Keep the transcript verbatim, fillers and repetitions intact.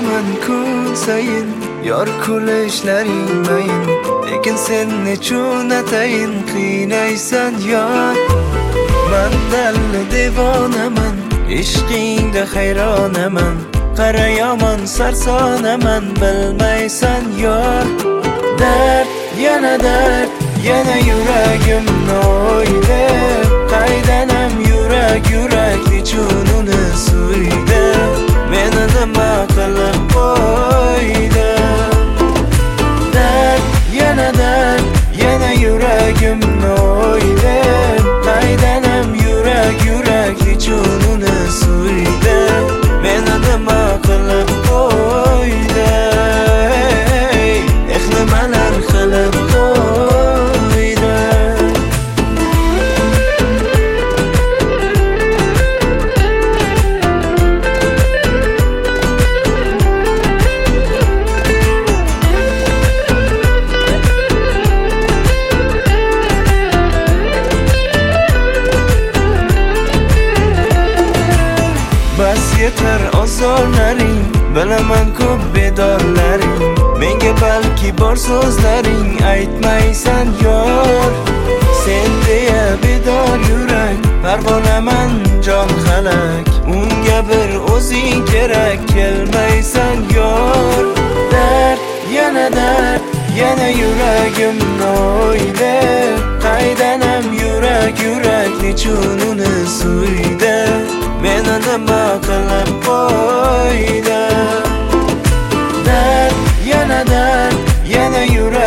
Ko'raman kun sayin yor kulishlaring mayin, lekin sen nechun atayin qiynaysan yor. Men dalli devonaman, ishqingda hayronaman, qara yomon sarsonaman, bilmaysan yor. Dard yana dard, yana yuragimni o'yda, qaydanam yurak yurak nechun uni suydi, meni nima qilib qo'ydi. Dard yana dard, yana yuragimni o'yda, qaydanam yurak yurak nechun uni suydi, meni nima qilib qo'ydi. Eh nimalar qilib qo'ydi. Bas yetar ozorlaring, bilaman ko'p bedorlaring, menga balki bor so'zlaring aytmaysan yor. Sen deya bedor yurak, parvonaman jon xalak, unga bir o'zing kerak, kelmaysan yor. Dard yana dard, yana yuragimni o'yda, qaydanam yurak yurak nechun uni suydi, meni nima qilib qo'ydi. Dard yana dard, yana yurak